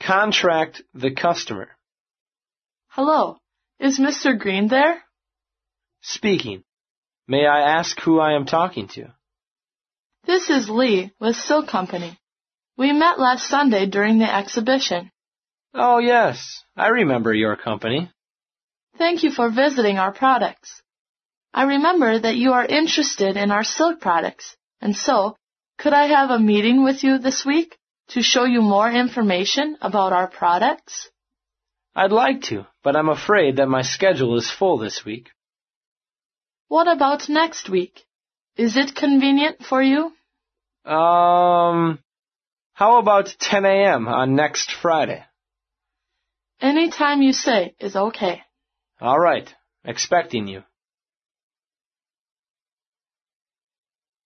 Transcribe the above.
Contract the customer. Hello, is Mr. Green there? Speaking. May I ask who I am talking to? This is Lee with Silk Company. We met last Sunday during the exhibition. Oh, yes. I remember your company. Thank you for visiting our products. I remember that you are interested in our silk products, and so, could I have a meeting with you this week to show you more information about our products? I'd like to, but I'm afraid that my schedule is full this week. What about next week? Is it convenient for you? How about 10 a.m. on next Friday? Any time you say is okay. All right. Expecting you.